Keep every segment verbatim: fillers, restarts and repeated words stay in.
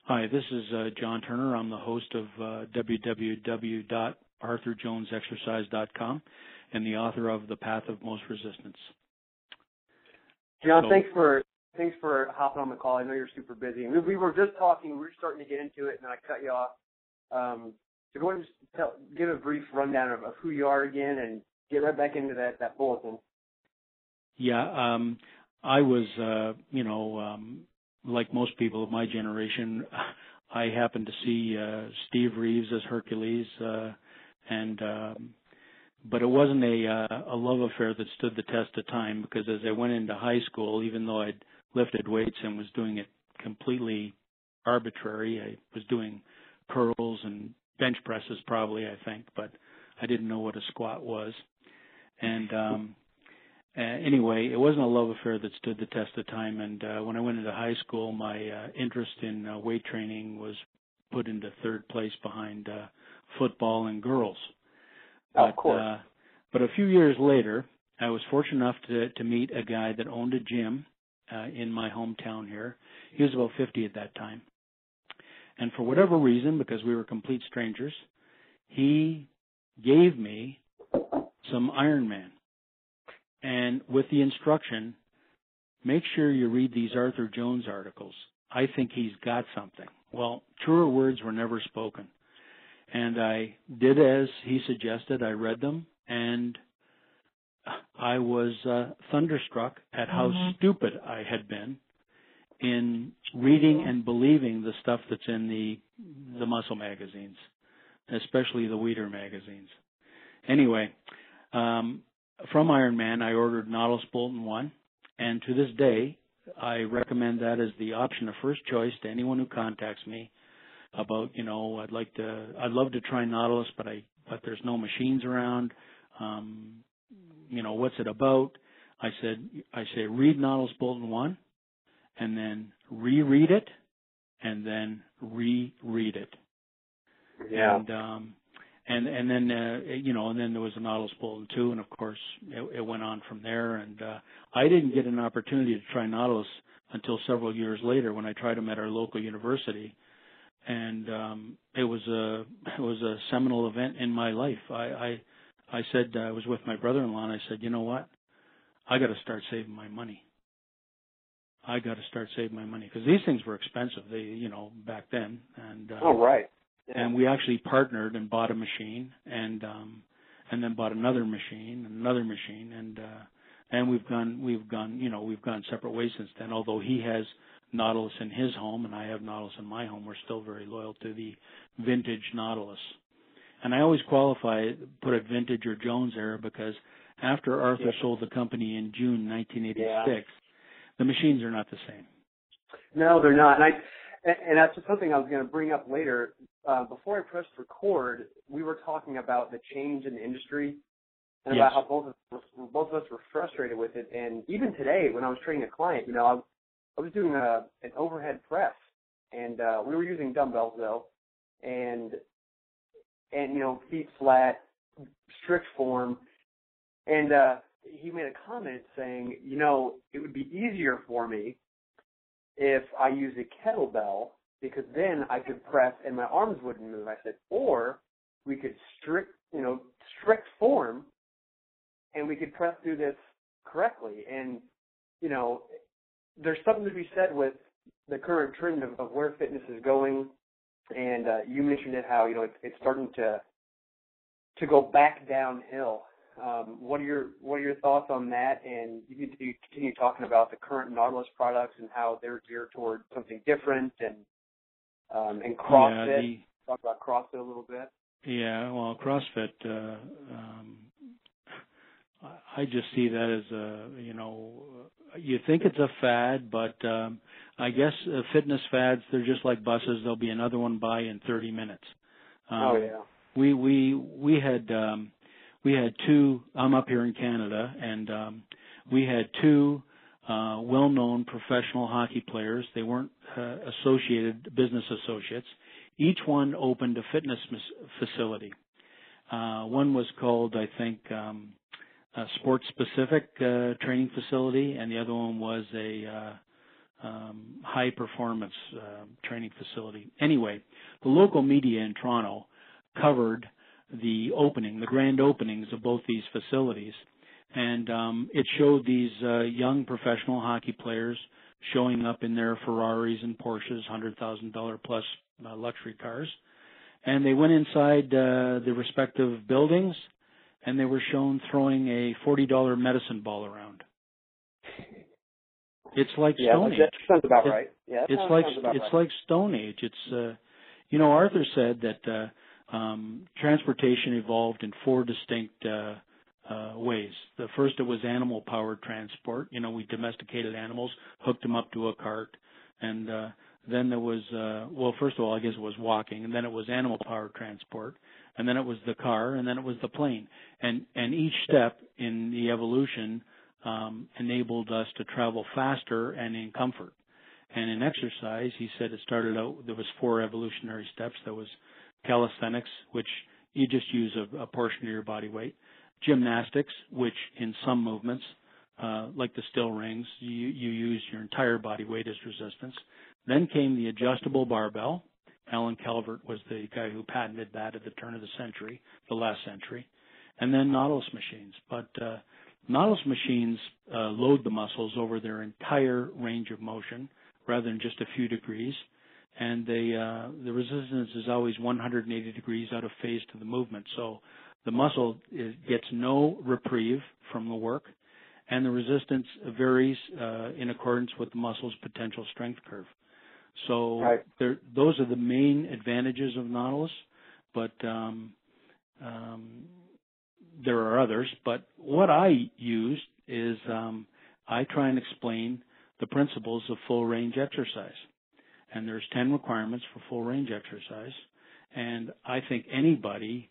Hi, this is uh, John Turner. I'm the host of uh, w w w dot arthur jones exercise dot com and the author of The Path of Most Resistance. John, So, thanks for thanks for hopping on the call. I know you're super busy. We, we were just talking. We were starting to get into it, and then I cut you off. Um, so go ahead and just tell, give a brief rundown of, of who you are again, and get right back into that that bulletin. yeah, um, I was, uh, you know, um, like most people of my generation, I happened to see uh, Steve Reeves as Hercules, uh, and um, but it wasn't a uh, a love affair that stood the test of time, because as I went into high school, even though I'd lifted weights and was doing it completely arbitrary, I was doing curls and bench presses probably, I think, but I didn't know what a squat was. And um uh, anyway, it wasn't a love affair that stood the test of time. And uh, when I went into high school, my uh, interest in uh, weight training was put into third place behind uh, football and girls. Oh, But of course. uh, but a few years later, I was fortunate enough to to meet a guy that owned a gym uh, in my hometown here. He was about fifty at that time, and for whatever reason, because we were complete strangers, he gave me some Ironman, and with the instruction, make sure you read these Arthur Jones articles. I think he's got something. Well, truer words were never spoken. And I did as he suggested. I read them, and I was uh, thunderstruck at how mm-hmm. stupid I had been in reading and believing the stuff that's in the the muscle magazines, especially the Weider magazines. Anyway, um, from Ironman, I ordered Nautilus Bolton one, and to this day, I recommend that as the option of first choice to anyone who contacts me about, you know, I'd like to, I'd love to try Nautilus, but I, but there's no machines around. Um, you know, what's it about? I said, I say, read Nautilus Bolton one, and then reread it, and then reread it. Yeah. And, um, and, and then, uh, you know, and then there was a Nautilus Bolton two, and of course, it, it went on from there. And, uh, I didn't get an opportunity to try Nautilus until several years later when I tried them at our local university. And um, it was a it was a seminal event in my life. I I, I said uh, I was with my brother-in-law, and I said, you know what, I got to start saving my money. I got to start saving my money, because these things were expensive. They you know back then, and uh, oh right, yeah. And we actually partnered and bought a machine, and um, and then bought another machine, and another machine, and uh, and we've gone we've gone you know we've gone separate ways since then. Although he has Nautilus in his home and I have Nautilus in my home, we're still very loyal to the vintage Nautilus. And I always qualify, put it vintage or Jones era, because after Arthur yeah. sold the company in June nineteen eighty-six, yeah. the machines are not the same. No, they're not. And, I, and that's just something I was going to bring up later. Uh, before I pressed record, we were talking about the change in the industry and Yes. about how both of, us, both of us were frustrated with it. And even today, when I was training a client, you know, I I was doing a, an overhead press, and uh, we were using dumbbells though, and and you know feet flat, strict form, and uh, he made a comment saying, you know, it would be easier for me if I use a kettlebell, because then I could press and my arms wouldn't move. I said, or we could strict, you know, strict form, and we could press through this correctly, and you know. There's something to be said with the current trend of, of where fitness is going, and uh, you mentioned it, how you know it's, it's starting to to go back downhill. Um, what are your what are your thoughts on that? And you need to continue talking about the current Nautilus products and how they're geared toward something different, and um, and CrossFit. Yeah, the, Talk about CrossFit a little bit. Yeah, well, CrossFit. Uh, um, I just see that as a, you know, you think it's a fad, but um, I guess uh, fitness fads, they're just like buses. There'll be another one by in thirty minutes. Um, oh yeah. We we we had um, we had two. I'm up here in Canada, and um, we had two uh, well-known professional hockey players. They weren't uh, associated business associates. Each one opened a fitness facility. Uh, one was called, I think. Um, a sports-specific uh, training facility, and the other one was a uh, um, high performance uh, training facility. Anyway, the local media in Toronto covered the opening, the grand openings of both these facilities, and um, it showed these uh, young professional hockey players showing up in their Ferraris and Porsches, one hundred thousand dollars plus uh, luxury cars, and they went inside uh, the respective buildings, and they were shown throwing a forty dollars medicine ball around. It's like yeah, Stone Age. That sounds about it, right. Yeah, it's sounds, like sounds about it's right. like Stone Age. It's uh, you know, Arthur said that uh, um, transportation evolved in four distinct uh, uh, ways. The first, it was animal-powered transport. You know, we domesticated animals, hooked them up to a cart, and uh, then there was uh, well, first of all, I guess it was walking, and then it was animal-powered transport, and then it was the car, and then it was the plane, and and each step in the evolution Um, enabled us to travel faster and in comfort. And in exercise, he said it started out, there was four evolutionary steps. There was calisthenics, which you just use a, a portion of your body weight. Gymnastics, which in some movements, uh, like the still rings, you, you use your entire body weight as resistance. Then came the adjustable barbell. Alan Calvert was the guy who patented that at the turn of the century, the last century. And then Nautilus machines. But uh, Nautilus machines uh, load the muscles over their entire range of motion rather than just a few degrees, and they, uh, the resistance is always one hundred eighty degrees out of phase to the movement. So the muscle is, gets no reprieve from the work, and the resistance varies uh, in accordance with the muscle's potential strength curve. So right. there, those are the main advantages of Nautilus, but um, um, there are others, but what I use is um, I try and explain the principles of full range exercise. And there's ten requirements for full range exercise. And I think anybody,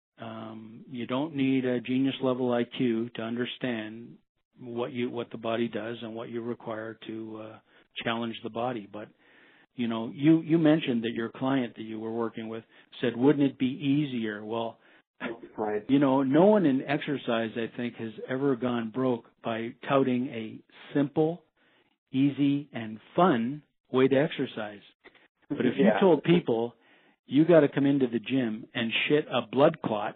um, you don't need a genius level I Q to understand what you what the body does and what you require to uh, challenge the body. But you know, you you mentioned that your client that you were working with said, "Wouldn't it be easier?" Well, right. you know, no one in exercise, I think, has ever gone broke by touting a simple, easy, and fun way to exercise. But if yeah. you told people you got to come into the gym and shit a blood clot,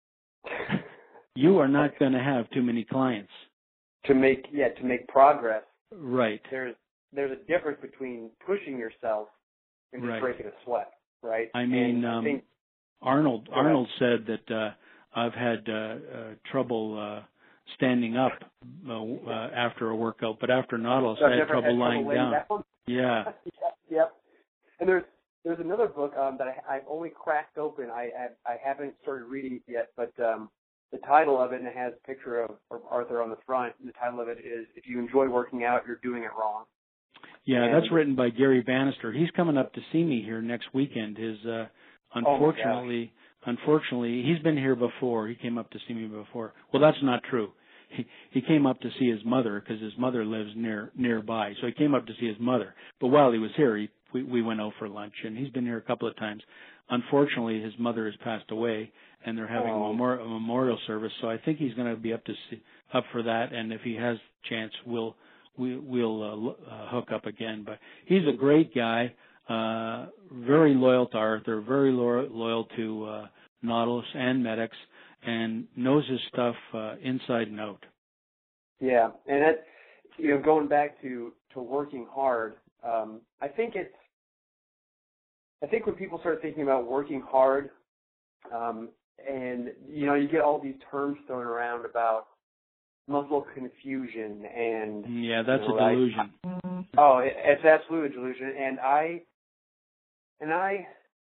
you are not going to have too many clients. To make yeah to make progress, right? There's there's a difference between pushing yourself and just right. breaking a sweat, right? I mean, and um, I think, Arnold Arnold said that uh, I've had uh, uh, trouble uh, standing up uh, uh, after a workout, but after Nautilus, so I had had trouble, had lying, trouble laying down. down. Yeah. yep, yep. And there's there's another book um, that I, I've only cracked open. I, I I haven't started reading it yet, but um, the title of it, and it has a picture of, of Arthur on the front. The title of it is "If You Enjoy Working Out, You're Doing It Wrong." Yeah, and, that's written by Gary Bannister. He's coming up to see me here next weekend. His uh, unfortunately, oh unfortunately, he's been here before. He came up to see me before. Well, that's not true. He he came up to see his mother because his mother lives near nearby. So he came up to see his mother. But while he was here, he we, we went out for lunch, and he's been here a couple of times. Unfortunately, his mother has passed away, and they're having oh. a, memor- a memorial service. So I think he's going to be up to see, up for that. And if he has chance, we'll we, we'll uh, uh, hook up again. But he's a great guy, uh, very loyal to Arthur, very lo- loyal to uh, Nautilus and Medics, and knows his stuff uh, inside and out. Yeah, and that, you know, going back to, to working hard, um, I think it's, I think when people start thinking about working hard, um, and, you know, you get all these terms thrown around about muscle confusion and... Yeah, that's you know, a delusion. I, oh, it, it's absolutely a delusion, and I, and I,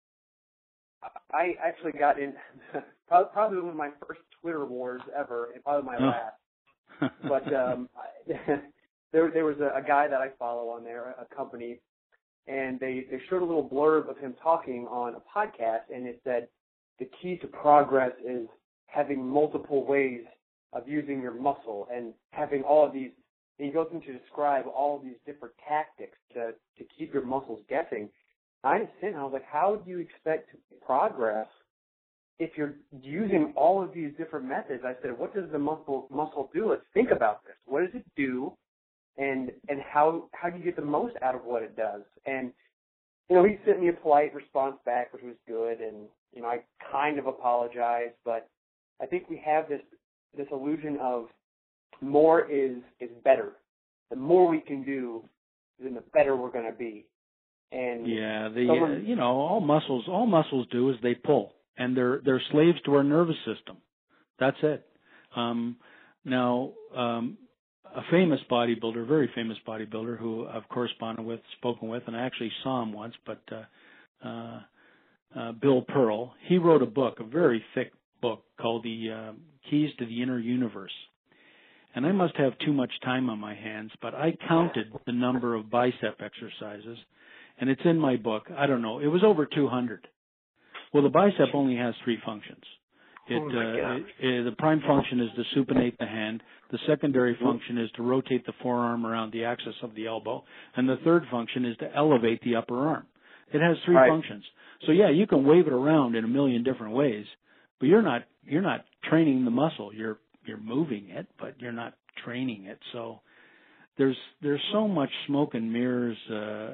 I actually got in, probably one of my first Twitter wars ever, and probably my Oh. last. But um, there, there was a, a guy that I follow on there, a company, and they, they showed a little blurb of him talking on a podcast, and it said, the key to progress is having multiple ways of using your muscle and having all of these, and he goes into to describe all of these different tactics to, to keep your muscles guessing. I just sitting, I was like, how do you expect to progress if you're using all of these different methods? I said, what does the muscle muscle do? Let's think about this. What does it do? and and how how do you get the most out of what it does? And you know, he sent me a polite response back, which was good, and you know, I kind of apologized, but I think we have this this illusion of more is is better. The more we can do, then the better we're going to be. And yeah, the someone, uh, you know, all muscles all muscles do is they pull, and they're they're slaves to our nervous system. That's it. Um, now, um, a famous bodybuilder, very famous bodybuilder, who I've corresponded with, spoken with, and I actually saw him once, but uh, uh, uh, Bill Pearl, he wrote a book, a very thick book called The uh, Keys to the Inner Universe. And I must have too much time on my hands, but I counted the number of bicep exercises, and it's in my book. I don't know. It was over two hundred. Well, the bicep only has three functions. It, oh uh, it, it, the prime function is to supinate the hand. The secondary function is to rotate the forearm around the axis of the elbow. And the third function is to elevate the upper arm. It has three right. functions. So, yeah, you can wave it around in a million different ways, but you're not you're not training the muscle. You're you're moving it, but you're not training it. So there's there's so much smoke and mirrors, uh,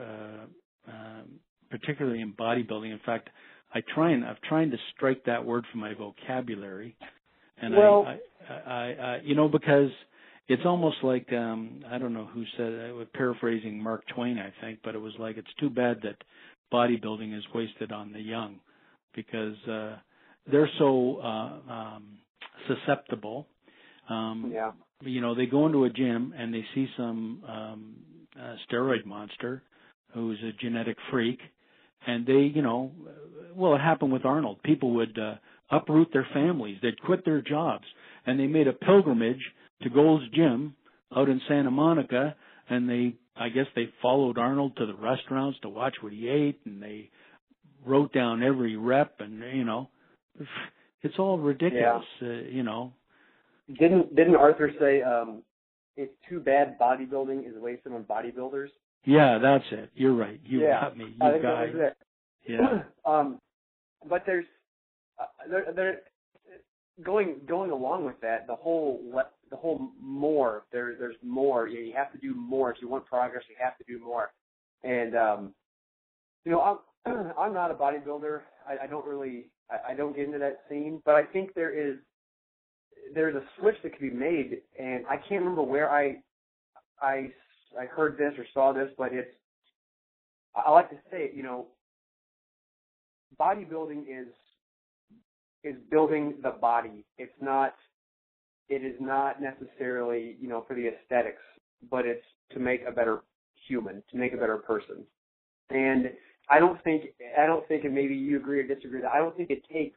uh, uh, particularly in bodybuilding. In fact, I try and I've trying to strike that word from my vocabulary, and well, I, I, I, I, you know, because it's almost like um, I don't know who said it. I was paraphrasing Mark Twain, I think, but it was like it's too bad that bodybuilding is wasted on the young, because uh, they're so uh, um, susceptible. Um, yeah. You know, they go into a gym and they see some um, uh, steroid monster who's a genetic freak. And they, you know, well, it happened with Arnold. People would uh, uproot their families. They'd quit their jobs. And they made a pilgrimage to Gold's Gym out in Santa Monica. And they, I guess they followed Arnold to the restaurants to watch what he ate. And they wrote down every rep. And, you know, it's all ridiculous, yeah. uh, you know. Didn't, didn't Arthur say, um, it's too bad bodybuilding is wasted on bodybuilders? Yeah, that's it. You're right. You yeah. got me. I You think got that was it. Yeah. um, but there's, uh, there, there, going going along with that, the whole le- the whole more. There, there's more. You, you have to do more if you want progress. You have to do more. And um, you know, I'm I'm not a bodybuilder. I, I don't really, I, I don't get into that scene. But I think there is there's a switch that can be made, and I can't remember where I I I heard this or saw this, but it's, I like to say it, you know, bodybuilding is, is building the body. It's not, it is not necessarily, you know, for the aesthetics, but it's to make a better human, to make a better person. And I don't think, I don't think, and maybe you agree or disagree, that I don't think it takes,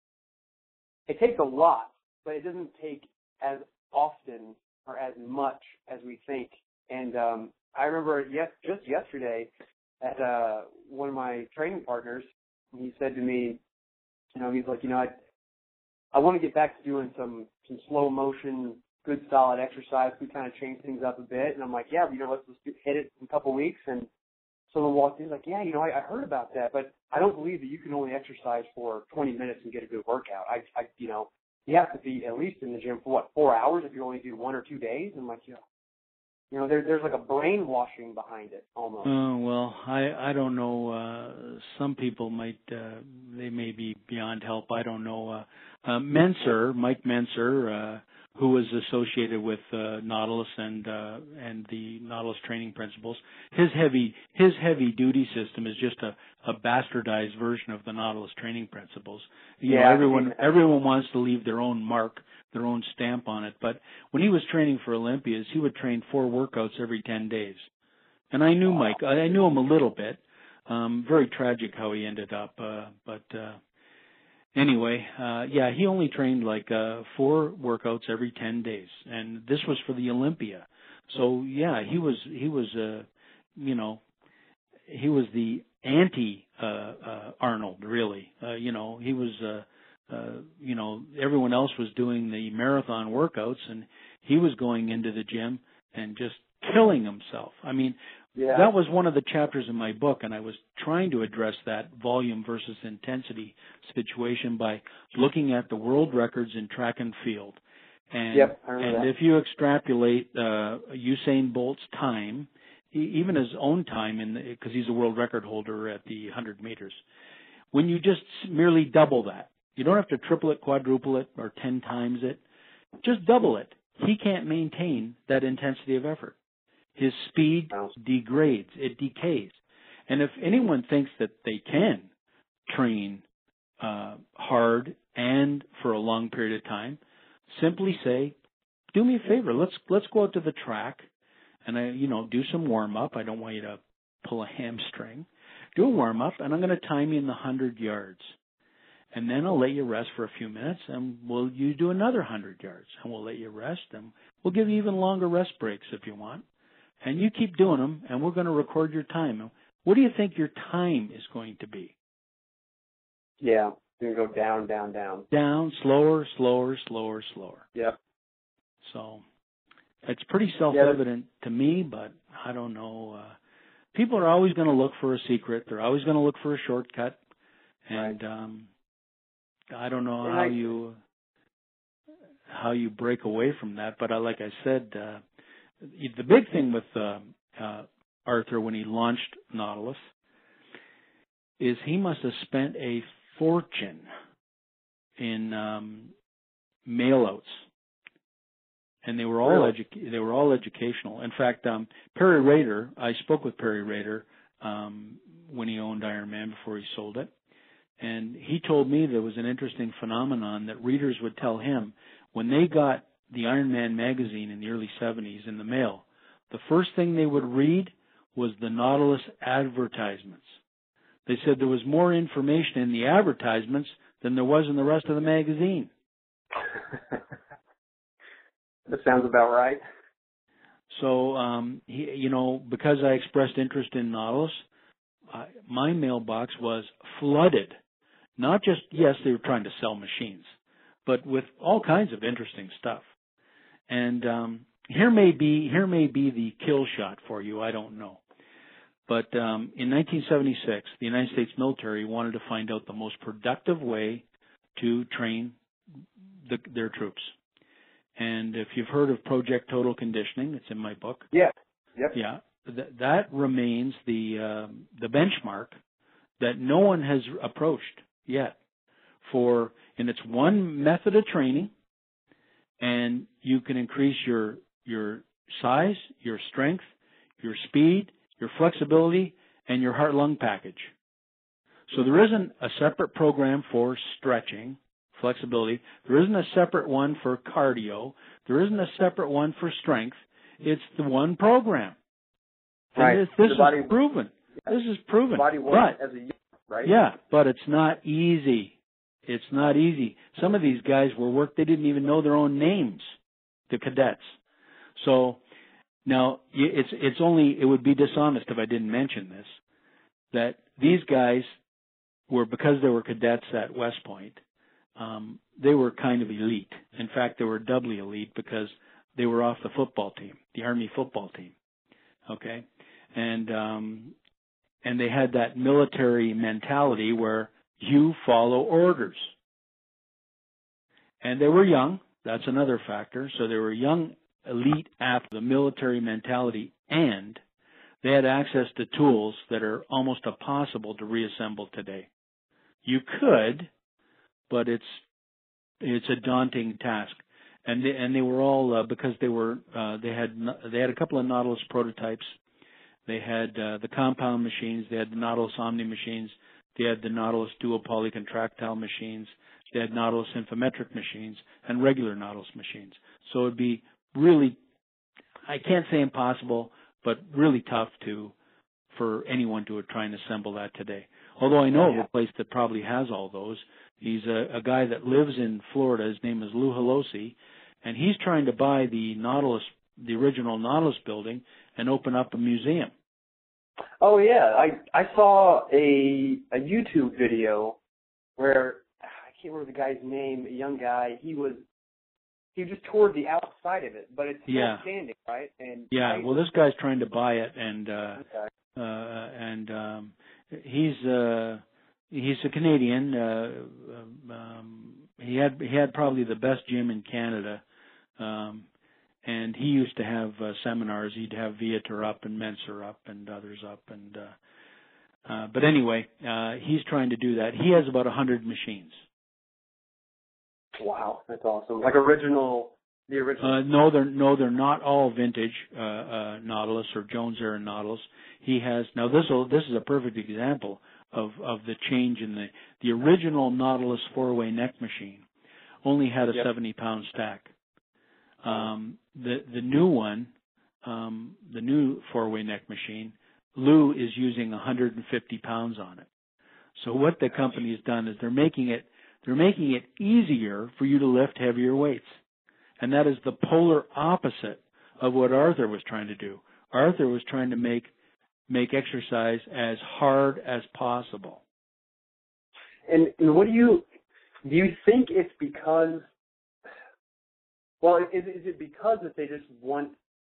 it takes a lot, but it doesn't take as often or as much as we think. And um, I remember yes, just yesterday at uh, one of my training partners, he said to me, you know, he's like, you know, I, I want to get back to doing some, some slow motion, good solid exercise. We kind of change things up a bit. And I'm like, yeah, you know, let's, let's do, hit it in a couple weeks. And someone walked in, he's like, yeah, you know, I, I heard about that, but I don't believe that you can only exercise for twenty minutes and get a good workout. I, I you know, you have to be at least in the gym for what, four hours if you only do one or two days. And I'm like, yeah. You know, there, there's like a brainwashing behind it almost. Oh, well, I, I don't know. Uh, some people might, uh, they may be beyond help. I don't know. Uh, uh, Menser, Mike Menser, uh, who was associated with uh, Nautilus and uh, and the Nautilus training principles, his heavy his heavy duty system is just a, a bastardized version of the Nautilus training principles. You yeah, know, everyone everyone wants to leave their own mark, their own stamp on it. But when he was training for Olympias, he would train four workouts every ten days. And I knew Mike. I knew him a little bit. Um, very tragic how he ended up. Uh, but uh, anyway, uh, yeah, he only trained like uh, four workouts every ten days, and this was for the Olympia. So yeah, he was he was uh, you know he was the anti uh, uh, Arnold, really. Uh, you know, he was. Uh, Uh, you know, everyone else was doing the marathon workouts, and he was going into the gym and just killing himself. I mean, yeah. that was one of the chapters in my book, and I was trying to address that volume versus intensity situation by looking at the world records in track and field. And, yep, I remember and that. if you extrapolate uh, Usain Bolt's time, e- even his own time, in because he's a world record holder at the one hundred meters, when you just merely double that, you don't have to triple it, quadruple it, or ten times it, just double it. He can't maintain that intensity of effort. His speed degrades, it decays. And if anyone thinks that they can train uh, hard and for a long period of time, simply say, do me a favor, let's let's go out to the track and I, you know, do some warm up. I don't want you to pull a hamstring. Do a warm up, and I'm going to time you in the hundred yards, and then I'll let you rest for a few minutes, and we'll you do another hundred yards, and we'll let you rest, and we'll give you even longer rest breaks if you want, and you keep doing them, and we're going to record your time. What do you think your time is going to be? Yeah, it's going to go down, down, down. Down, slower, slower, slower, slower. Yep. So it's pretty self-evident yeah, to me, but I don't know. Uh, people are always going to look for a secret. They're always going to look for a shortcut. And right. um, I don't know and how I, you how you break away from that. But I, like I said, uh, the big thing with uh, uh, Arthur when he launched Nautilus is he must have spent a fortune in um, mail-outs. And they were all really? edu- they were all educational. In fact, um, Perry Rader, I spoke with Perry Rader um, when he owned Ironman before he sold it, and he told me there was an interesting phenomenon that readers would tell him when they got the Ironman magazine in the early seventies in the mail. The first thing they would read was the Nautilus advertisements. They said there was more information in the advertisements than there was in the rest of the magazine. That sounds about right. So, um, he, you know, because I expressed interest in Nautilus, uh, my mailbox was flooded. Not just, yes, they were trying to sell machines, but with all kinds of interesting stuff. And um, here may be here may be the kill shot for you. I don't know. But um, in nineteen seventy-six, the United States military wanted to find out the most productive way to train the, their troops. And if you've heard of Project Total Conditioning, it's in my book. Yeah. Yep. Yeah. Th- that remains the uh, the benchmark that no one has approached yet. For and it's one method of training, and you can increase your your size, your strength, your speed, your flexibility, and your heart-lung package. So there isn't a separate program for stretching, flexibility. There isn't a separate one for cardio. There isn't a separate one for strength. It's the one program. And right. this, this body, is proven. Yeah. This is proven. The body works but, as a unit, right? Yeah, but it's not easy. It's not easy. Some of these guys were work, they didn't even know their own names, the cadets. So now it's it's only, it would be dishonest if I didn't mention this, that these guys were, because they were cadets at West Point, um, they were kind of elite. In fact, they were doubly elite because they were off the football team, the Army football team. Okay? And um, and they had that military mentality where you follow orders. And they were young. That's another factor. So they were young, elite after the military mentality, and they had access to tools that are almost impossible to reassemble today. You could, but it's it's a daunting task. And they, and they were all uh, because they were uh, they had they had a couple of Nautilus prototypes. They had uh, the compound machines. They had the Nautilus Omni machines. They had the Nautilus dual polycontractile machines. They had Nautilus infometric machines and regular Nautilus machines. So it'd be really, I can't say impossible, but really tough to for anyone to try and assemble that today. Although I know yeah. of a place that probably has all those. He's a, a guy that lives in Florida. His name is Lou Holosi, and he's trying to buy the Nautilus, the original Nautilus building, and open up a museum. Oh yeah, I I saw a a YouTube video where I can't remember the guy's name, a young guy. He was he just toured the outside of it, but it's still yeah. standing, right? And yeah, I, well, this guy's trying to buy it, and uh, okay. uh, and um, he's uh, he's a Canadian. Uh, um, he had he had probably the best gym in Canada Um, and he used to have uh, seminars. He'd have Viator up and Menser up and others up. And uh, uh, but anyway, uh, he's trying to do that. He has about a hundred machines. Wow, that's awesome. Like original, the original. Uh, no, they're no, they're not all vintage uh, uh, Nautilus or Jones Era Nautilus. He has now. This will this is a perfect example of of the change in the the original Nautilus four-way neck machine. Only had a yep. seventy pound stack. Um, the the new one, um, the new four-way neck machine, Lou is using one hundred fifty pounds on it. So what the company has done is they're making it they're making it easier for you to lift heavier weights, and that is the polar opposite of what Arthur was trying to do. Arthur was trying to make make exercise as hard as possible. And, and what do you do? You think it's because? Well, is, is it because that they just want,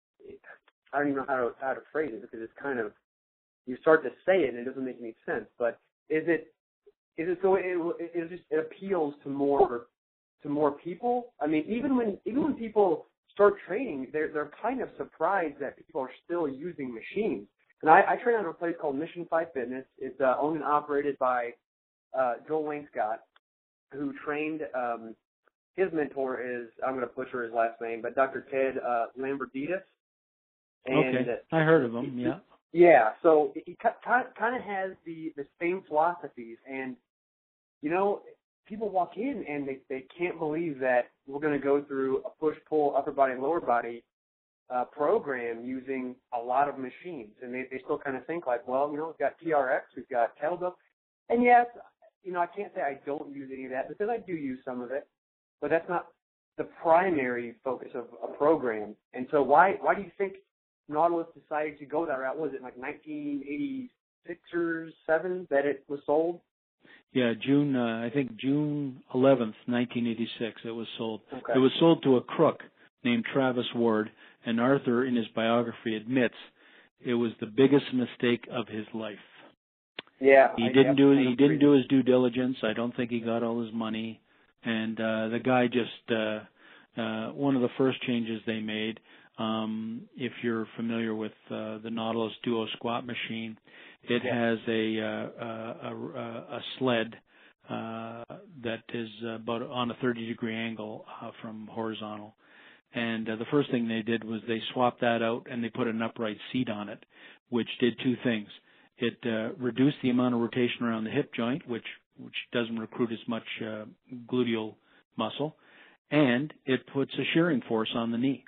I don't even know how to, how to phrase it because it's kind of, you start to say it and it doesn't make any sense, but is it, is it so it, it, it just, it appeals to more, to more people? I mean, even when, even when people start training, they're, they're kind of surprised that people are still using machines. And I, I train at a place called Mission five Fitness. It's uh, owned and operated by uh, Joel Wayne Scott, who trained, um, his mentor is, I'm going to butcher his last name, but Doctor Ted uh, Lambertides. And okay, I heard of him, yeah. Yeah, so he kind of has the, the same philosophies. And, you know, people walk in and they, they can't believe that we're going to go through a push-pull, upper body, lower body uh, program using a lot of machines. And they, they still kind of think like, well, you know, we've got T R X, we've got kettlebell. And yes, you know, I can't say I don't use any of that because I do use some of it. But that's not the primary focus of a program. And so why why do you think Nautilus decided to go that route? Was it like nineteen eighty-six or seven that it was sold? Yeah, June, uh, I think June eleventh, nineteen eighty-six, it was sold. Okay. It was sold to a crook named Travis Ward, and Arthur, in his biography, admits it was the biggest mistake of his life. Yeah. He I didn't do he agree. didn't do his due diligence. I don't think he got all his money. And uh, the guy just, uh, uh, one of the first changes they made, um, if you're familiar with uh, the Nautilus Duo Squat machine, it yeah. has a, uh, a, a, a sled uh, that is about on a thirty degree angle uh, from horizontal. And uh, the first thing they did was they swapped that out and they put an upright seat on it, which did two things. It uh, reduced the amount of rotation around the hip joint, which which doesn't recruit as much uh, gluteal muscle, and it puts a shearing force on the knee.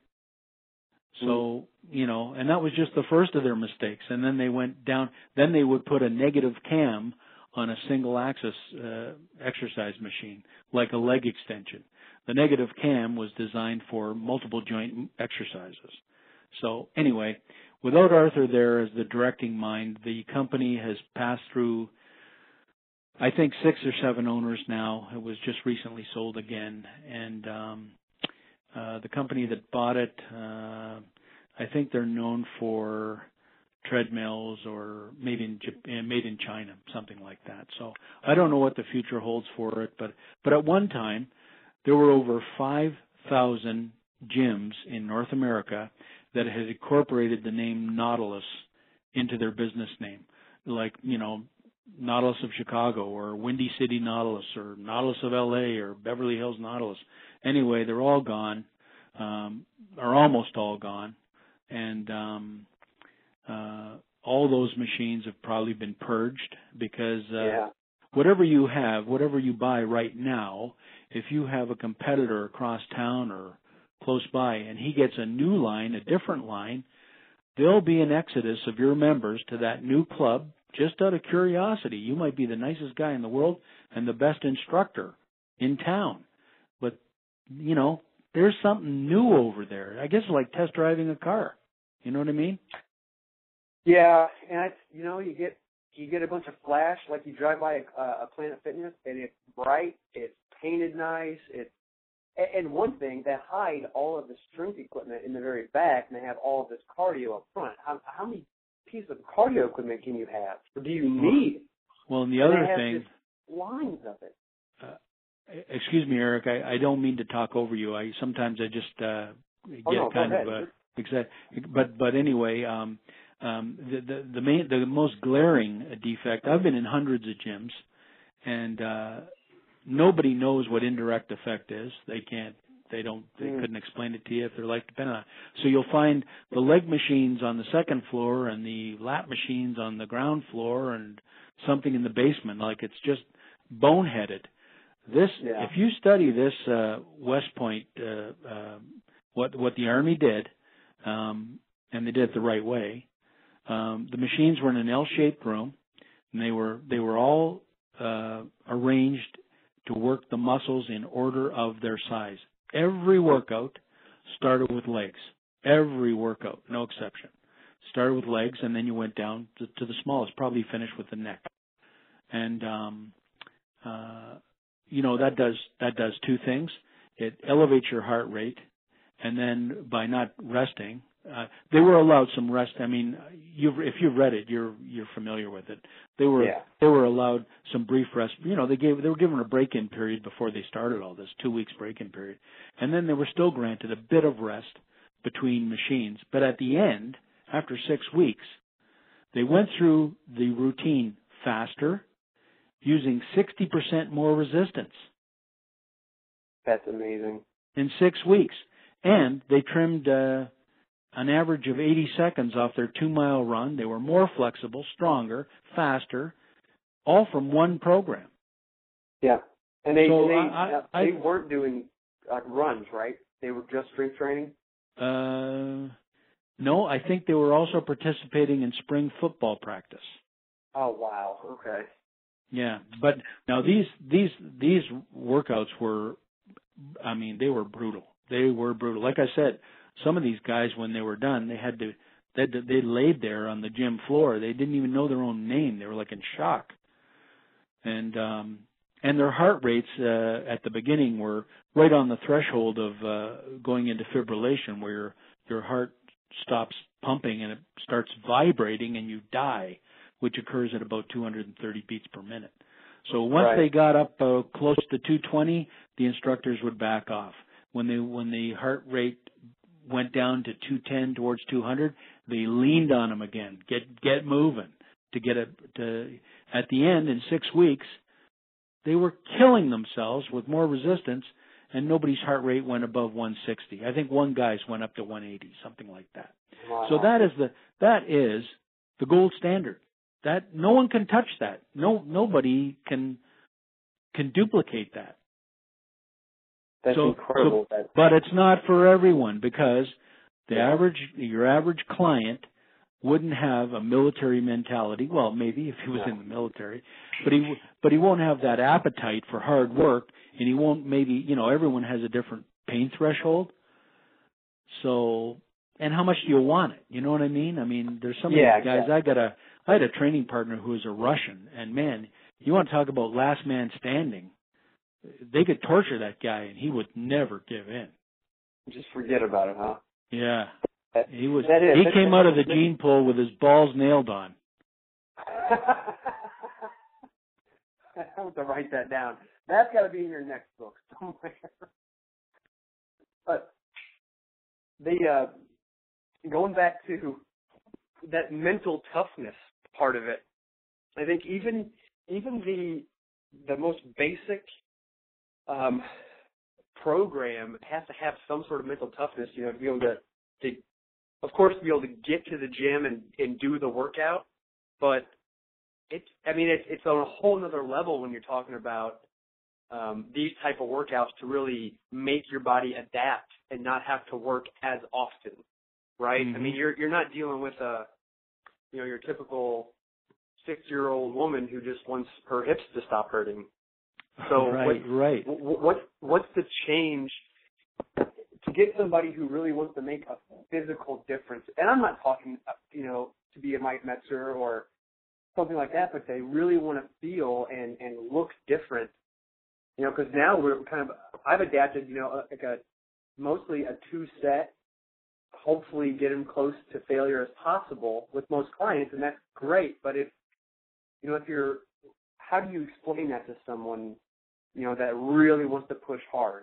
So, you know, and that was just the first of their mistakes. And then they went down, then they would put a negative cam on a single axis uh, exercise machine, like a leg extension. The negative cam was designed for multiple joint exercises. So anyway, without Arthur there as the directing mind, the company has passed through, I think, six or seven owners now. It was just recently sold again. And um, uh, the company that bought it, uh, I think they're known for treadmills or made in Japan, made in China, something like that. So I don't know what the future holds for it, but but at one time there were over five thousand gyms in North America that had incorporated the name Nautilus into their business name, like, you know, Nautilus of Chicago or Windy City Nautilus or Nautilus of L A or Beverly Hills Nautilus. Anyway, they're all gone, um, or almost all gone, and um, uh, all those machines have probably been purged because uh, yeah. whatever you have, whatever you buy right now, if you have a competitor across town or close by and he gets a new line, a different line, there'll be an exodus of your members to that new club just out of curiosity. You might be the nicest guy in the world and the best instructor in town, but, you know, there's something new over there. I guess it's like test driving a car. You know what I mean? Yeah, and it's, you know, you get you get a bunch of flash, like you drive by a, a Planet Fitness, and it's bright, it's painted nice, it's and one thing, they hide all of the strength equipment in the very back, and they have all of this cardio up front. How, how many pieces of cardio equipment can you have, or do you need? Well, and the and other they have thing, just lines of it. Uh, excuse me, Eric. I, I don't mean to talk over you. I sometimes I just uh, get oh, no, kind of uh, excited. But but anyway, um, um, the the the, main, the most glaring defect. I've been in hundreds of gyms, and uh, nobody knows what indirect effect is. They can't. They don't. They mm. couldn't explain it to you if their life depended on it. So you'll find the leg machines on the second floor and the lat machines on the ground floor, and something in the basement. Like it's just boneheaded. This, yeah. if you study this uh, West Point, uh, uh, what what the Army did, um, and they did it the right way. Um, the machines were in an L-shaped room, and they were they were all uh, arranged to work the muscles in order of their size. Every workout started with legs. Every workout, no exception, started with legs, and then you went down to, to the smallest. Probably finished with the neck, and um, uh, you know that does that does two things. It elevates your heart rate, and then by not resting, uh, they were allowed some rest. I mean, you've, if you've read it, you're you're familiar with it. They were yeah. they were allowed some brief rest. You know, they gave they were given a break-in period before they started all this, two weeks break-in period, and then they were still granted a bit of rest between machines. But at the end, after six weeks, they went through the routine faster, using sixty percent more resistance. That's amazing. In six weeks. And they trimmed uh, an average of eighty seconds off their two-mile run. They were more flexible, stronger, faster, all from one program. Yeah. And they, so and they, I, I, they weren't doing uh, runs, right? They were just strength training? Uh, no, I think they were also participating in spring football practice. Oh, wow. Okay. Yeah, but now these these these workouts were, I mean, they were brutal. They were brutal. Like I said, some of these guys, when they were done, they had to they they laid there on the gym floor. They didn't even know their own name. They were like in shock, and um, and their heart rates uh, at the beginning were right on the threshold of uh, going into fibrillation, where your your heart stops pumping and it starts vibrating and you die, which occurs at about two hundred thirty beats per minute. So once right. they got up uh, close to two twenty, the instructors would back off. When they when the heart rate went down to two ten towards two hundred, they leaned on them again. Get get moving to get it to. At the end, in six weeks, they were killing themselves with more resistance, and nobody's heart rate went above one sixty. I think one guy's went up to one eighty, something like that. Wow. So that is the that is the gold standard. That no one can touch that. No nobody can can duplicate that. That's so, incredible. So, but it's not for everyone, because the yeah. average your average client wouldn't have a military mentality. Well, maybe if he was yeah. in the military, but he but he won't have that appetite for hard work, and he won't maybe you know everyone has a different pain threshold. So, and how much do you want it? You know what I mean? I mean, there's some yeah, of these guys. yeah. I got a I had a training partner who was a Russian, and man, you want to talk about last man standing. They could torture that guy, and he would never give in. Just forget about it, huh? Yeah, that, he was. That is, he came out of the gene pool with his balls nailed on. I have to write that down. That's got to be in your next book somewhere. But the uh, going back to that mental toughness part of it, I think even even the the most basic um, program has to have some sort of mental toughness, you know, to be able to, to of course, be able to get to the gym and, and do the workout. But it's, I mean, it's, it's on a whole other level when you're talking about um, these type of workouts to really make your body adapt and not have to work as often, right? Mm-hmm. I mean, you're you're not dealing with a, you know, your typical six-year-old woman who just wants her hips to stop hurting. So right, what, right. What's what's the change to get somebody who really wants to make a physical difference? And I'm not talking, you know, to be a Mike Metzer or something like that, but they really want to feel and and look different. You know, because now we're kind of, I've adapted, you know, like a mostly a two-set, hopefully get them close to failure as possible with most clients, and that's great. But if, you know, if you're, how do you explain that to someone you know, that really wants to push hard.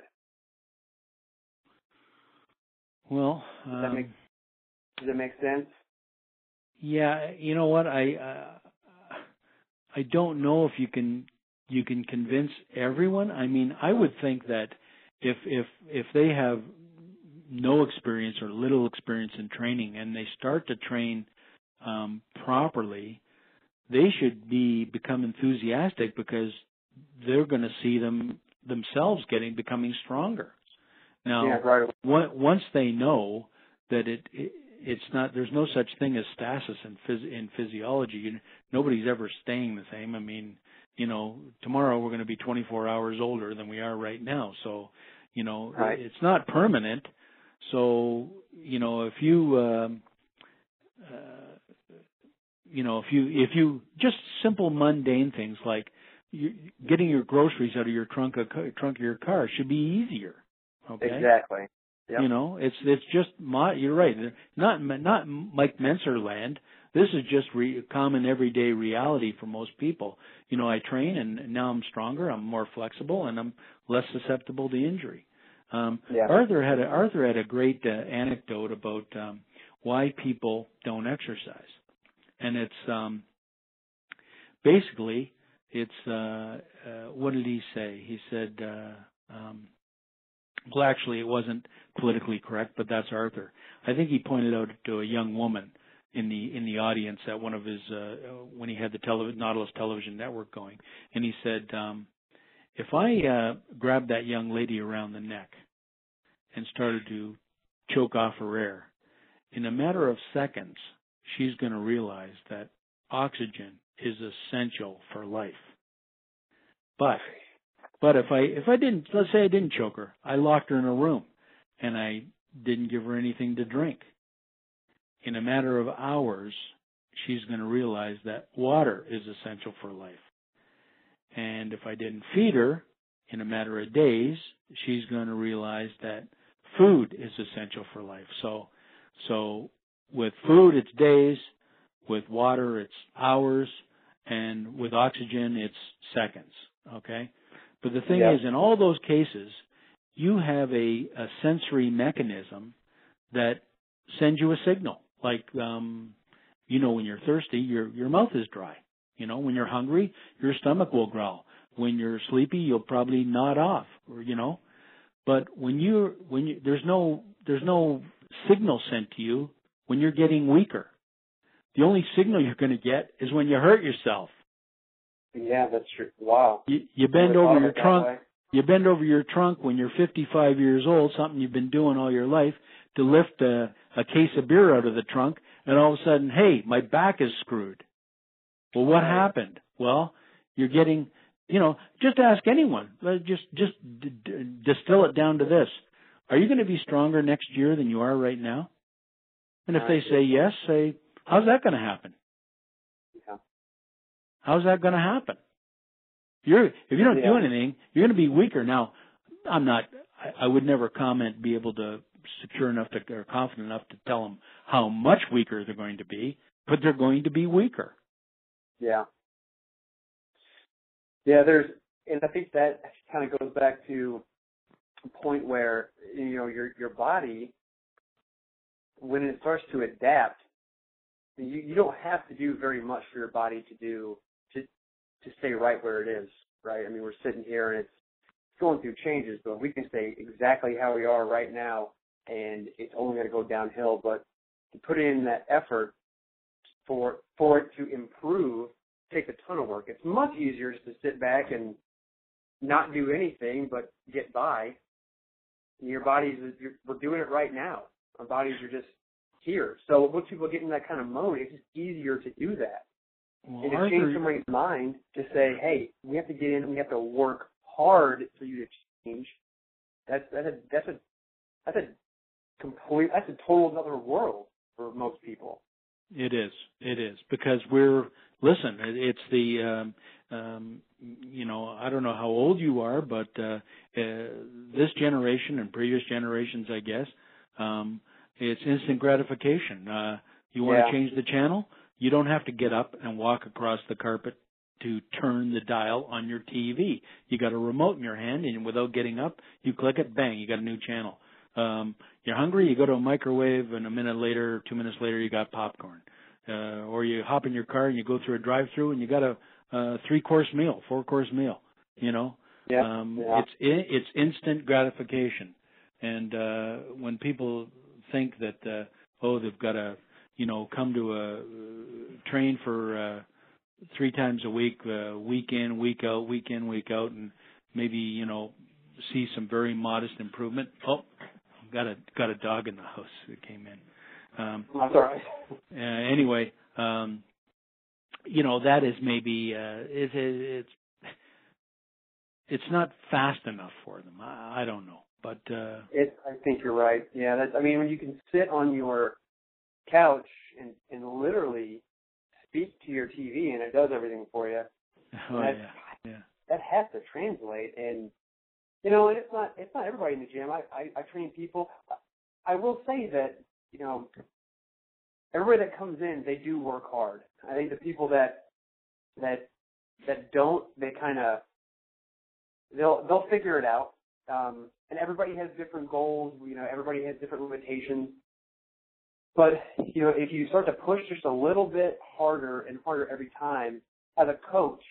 Well, does that um, make does that make sense? Yeah, you know what? I uh, I don't know if you can you can convince everyone. I mean, I would think that if if if they have no experience or little experience in training and they start to train um, properly, they should be become enthusiastic because they're going to see them themselves getting becoming stronger. Now, yeah, right. once they know that it, it it's not, there's no such thing as stasis in phys, in physiology. You, nobody's ever staying the same. I mean, you know, tomorrow we're going to be twenty-four hours older than we are right now. So, you know, right. it's not permanent. So, you know, if you, um, uh, you know, if you, if you, just simple mundane things like you, getting your groceries out of your trunk of, trunk of your car should be easier. Okay. Exactly. Yep. You know, it's it's just my. You're right. Not not Mike Menser land. This is just re, common everyday reality for most people. You know, I train and now I'm stronger. I'm more flexible and I'm less susceptible to injury. Um, yeah. Arthur had a, Arthur had a great uh, anecdote about um, why people don't exercise, and it's um, basically it's uh, uh, what did he say? He said. Uh, um, Well, actually, it wasn't politically correct, but that's Arthur. I think he pointed out to a young woman in the in the audience at one of his uh, when he had the tele- Nautilus Television Network going, and he said, um, "If I uh, grabbed that young lady around the neck and started to choke off her air, in a matter of seconds, she's going to realize that oxygen is essential for life, but." But if I if I didn't, let's say I didn't choke her, I locked her in a room, and I didn't give her anything to drink. In a matter of hours, she's going to realize that water is essential for life. And if I didn't feed her, in a matter of days, she's going to realize that food is essential for life. So, so with food, it's days. With water, it's hours. And with oxygen, it's seconds. Okay? But the thing yep. is, in all those cases, you have a, a sensory mechanism that sends you a signal. Like, um, you know, when you're thirsty, your your mouth is dry. You know, when you're hungry, your stomach will growl. When you're sleepy, you'll probably nod off. Or you know, but when you when you there's no there's no signal sent to you when you're getting weaker. The only signal you're going to get is when you hurt yourself. Yeah, that's true. Wow. You, you bend over your trunk. You bend over your trunk when you're fifty-five years old, something you've been doing all your life, to lift a, a case of beer out of the trunk, and all of a sudden, hey, my back is screwed. Well, what right. happened? Well, you're getting, you know, just ask anyone. Just just d- d- distill it down to this: are you going to be stronger next year than you are right now? And if right. they say yes, say, how's that going to happen? Yeah. How's that going to happen? You're, if you don't yeah. do anything, you're going to be weaker. Now, I'm not, I, I would never comment, be able to secure enough to, or confident enough to tell them how much weaker they're going to be, but they're going to be weaker. Yeah. Yeah, there's, and I think that kind of goes back to a point where, you know, your, your body, when it starts to adapt, you, you don't have to do very much for your body to do, to, to stay right where it is, right? I mean, we're sitting here and it's going through changes, but we can stay exactly how we are right now, and it's only going to go downhill. But to put in that effort for for it to improve takes a ton of work. It's much easier just to sit back and not do anything but get by. Your bodies, you're, we're doing it right now. Our bodies are just here. So once people get in that kind of mode, it's just easier to do that. Well, and to Arthur, change somebody's mind to say, hey, we have to get in, we have to work hard for you to change. That's that's a that's a that's a complete that's a total another world for most people. It is. It is because we're listen. It's the um, um, you know I don't know how old you are, but uh, uh, this generation and previous generations, I guess, um, it's instant gratification. Uh, you want to yeah. change the channel? You don't have to get up and walk across the carpet to turn the dial on your T V. You got a remote in your hand, and without getting up, you click it, bang, you got a new channel. Um, you're hungry, you go to a microwave, and a minute later, two minutes later, you got popcorn. Uh, or you hop in your car and you go through a drive-through, and you got a, a three-course meal, four-course meal. You know, yeah, um, yeah. it's it's instant gratification. And uh, when people think that uh, oh, they've got to, you know, come to a uh, train for uh, three times a week, uh, week in, week out, week in, week out, and maybe, you know, see some very modest improvement. Oh, got a got a dog in the house that came in. Um, That's all right. Uh, anyway, um, you know, that is maybe uh, it, it, it's it's not fast enough for them. I, I don't know, but uh, it, I think you're right. Yeah, that's, I mean, when you can sit on your couch and, and literally speak to your T V and it does everything for you. Oh, that, yeah, yeah. That has to translate. And, you know, and it's not, it's not everybody in the gym. I, I, I train people. I will say that, you know, everybody that comes in, they do work hard. I think the people that, that, that don't, they kind of, they'll, they'll figure it out. Um, and everybody has different goals. You know, everybody has different limitations. But, you know, if you start to push just a little bit harder and harder every time, as a coach,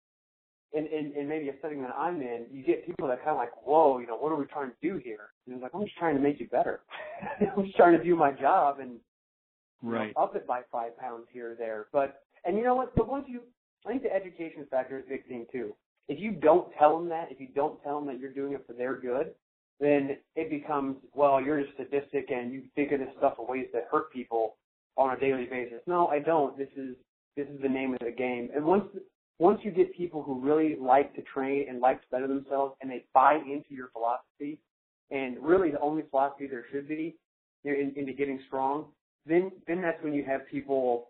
in, in, in maybe a setting that I'm in, you get people that kind of like, whoa, you know, what are we trying to do here? And it's like, I'm just trying to make you better. I'm just trying to do my job and right. you know, up it by five pounds here or there. But, and you know what, but once you, I think the education factor is a big thing too. If you don't tell them that, if you don't tell them that you're doing it for their good, then it becomes, well, you're just sadistic and you think of this stuff of ways that hurt people on a daily basis. No, I don't. This is this is the name of the game. And once once you get people who really like to train and like to better themselves and they buy into your philosophy, and really the only philosophy there should be you know, in, into getting strong, then then that's when you have people,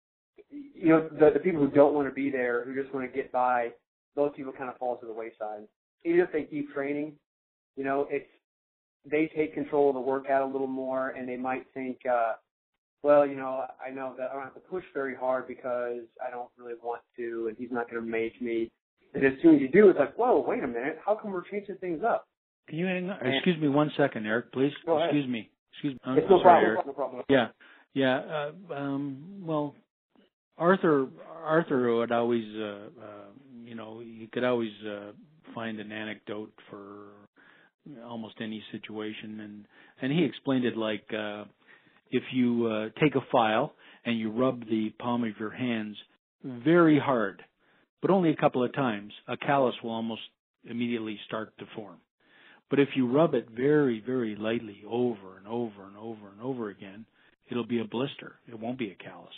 you know, the, the people who don't want to be there, who just want to get by, those people kind of fall to the wayside. Even if they keep training, you know, it's they take control of the workout a little more, and they might think, uh, well, you know, I know that I don't have to push very hard because I don't really want to, and he's not going to make me. And as soon as you do, it's like, whoa, wait a minute, how come we're changing things up? Can you hang on? Excuse me one second, Eric, please. Go ahead. Excuse me. Excuse me. I'm It's no sorry, problem. Eric. No problem. Yeah, yeah. Uh, um, well, Arthur, Arthur would always, uh, uh, you know, he could always uh, find an anecdote for almost any situation, and and he explained it like uh, if you uh, take a file and you rub the palm of your hands very hard, but only a couple of times, a callus will almost immediately start to form. But if you rub it very, very lightly over and over and over and over again, it'll be a blister. It won't be a callus.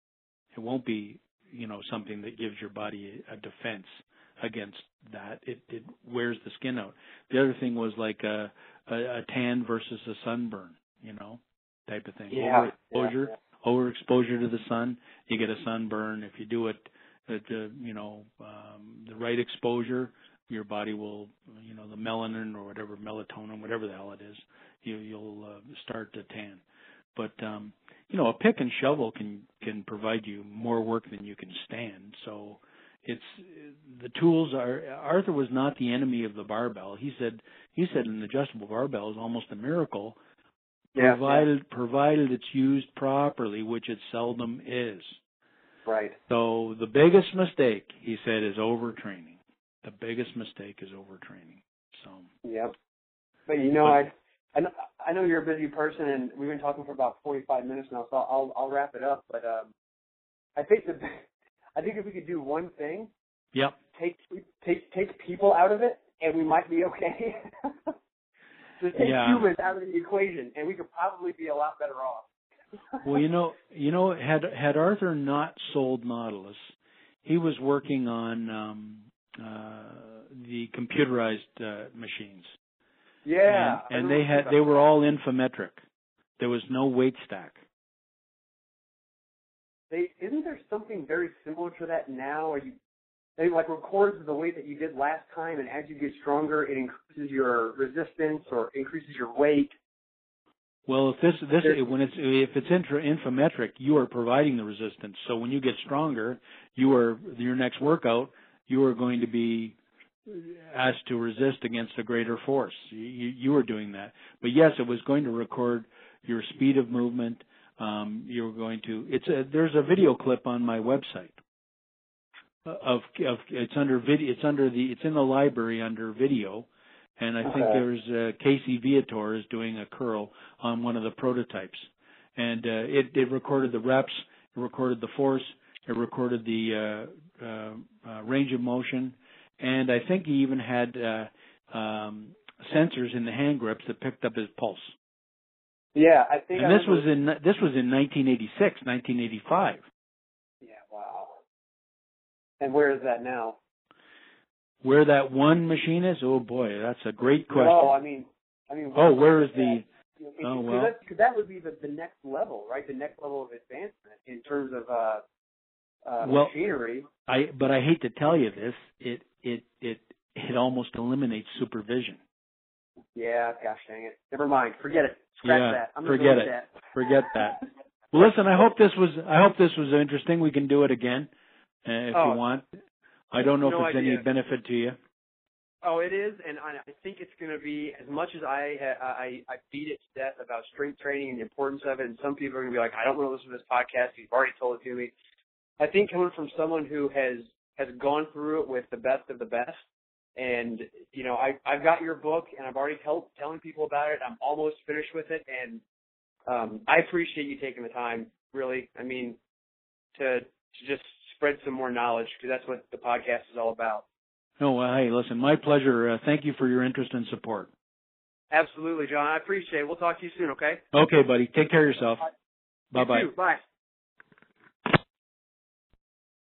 It won't be, you know, something that gives your body a, a defense against that. It, it wears the skin out. The other thing was like a, a, a tan versus a sunburn, you know, type of thing. Yeah, Overexposure, yeah, yeah. overexposure to the sun, you get a sunburn. If you do it at the, you know, um, the right exposure, your body will, you know, the melanin or whatever, melatonin, whatever the hell it is, you, you'll uh, start to tan. But, um, you know, a pick and shovel can, can provide you more work than you can stand. So it's, the tools are, Arthur was not the enemy of the barbell. He said, he said an adjustable barbell is almost a miracle, Yeah, provided, yeah. provided it's used properly, which it seldom is. Right. So the biggest mistake, he said, is overtraining. The biggest mistake is overtraining. So. Yep. But you know, but, I, I know, I know you're a busy person, and we've been talking for about forty-five minutes now, so I'll I'll wrap it up. But um, I think the I think if we could do one thing, yep. take take take people out of it, and we might be okay. Just take yeah. humans out of the equation, and we could probably be a lot better off. Well, you know, you know, had had Arthur not sold Nautilus, he was working on um, uh, the computerized uh, machines. Yeah, and, and they had they were all infometric. There was no weight stack. They, isn't there something very similar to that now? Are you they like records the weight that you did last time, and as you get stronger, it increases your resistance or increases your weight. Well, if this this when it's if it's intra, infometric, you are providing the resistance. So when you get stronger, you are your next workout, you are going to be asked to resist against a greater force. You, you were doing that. But yes, it was going to record your speed of movement. Um, you were going to. It's a, there's a video clip on my website of of it's under video. It's under the it's in the library under video. And I okay. think there's uh, Casey Viator is doing a curl on one of the prototypes, and uh, it, it recorded the reps, it recorded the force, it recorded the uh, uh, uh, range of motion, and I think he even had uh, um, sensors in the hand grips that picked up his pulse. Yeah, I think. And I this was in this was in nineteen eighty-six, nineteen eighty-five. Yeah, wow. And where is that now? Where that one machine is? Oh boy, that's a great question. No, I mean, I mean. Oh, where is the? That? Oh well. That, that would be the, the next level, right? The next level of advancement in terms of uh, uh, well, machinery. I but I hate to tell you this. It it it it almost eliminates supervision. Yeah, gosh dang it. Never mind. Forget it. Scratch yeah, that. I'm forget it. that. Forget that. Well, listen. I hope this was. I hope this was interesting. We can do it again uh, if oh. you want. I don't know no if it's idea. any benefit to you. Oh, it is, and I, I think it's going to be, as much as I, I I beat it to death about strength training and the importance of it, and some people are going to be like, I don't want to listen to this podcast, you've already told it to me. I think coming from someone who has, has gone through it with the best of the best, and, you know, I, I've got your book, and I've already told, telling people about it, I'm almost finished with it, and um, I appreciate you taking the time, really, I mean, to, to just spread some more knowledge, because that's what the podcast is all about. No, well, hey, listen, my pleasure. Uh, thank you for your interest and support. Absolutely, John. I appreciate it. We'll talk to you soon, okay? Okay, buddy. Take care of yourself. You Bye-bye. too. Bye.